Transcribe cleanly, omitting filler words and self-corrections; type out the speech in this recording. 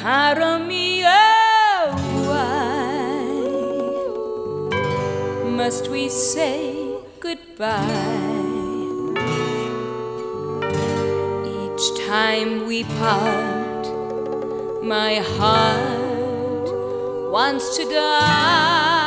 Caro mio, why must we say goodbye? Each time we part, my heart wants to die.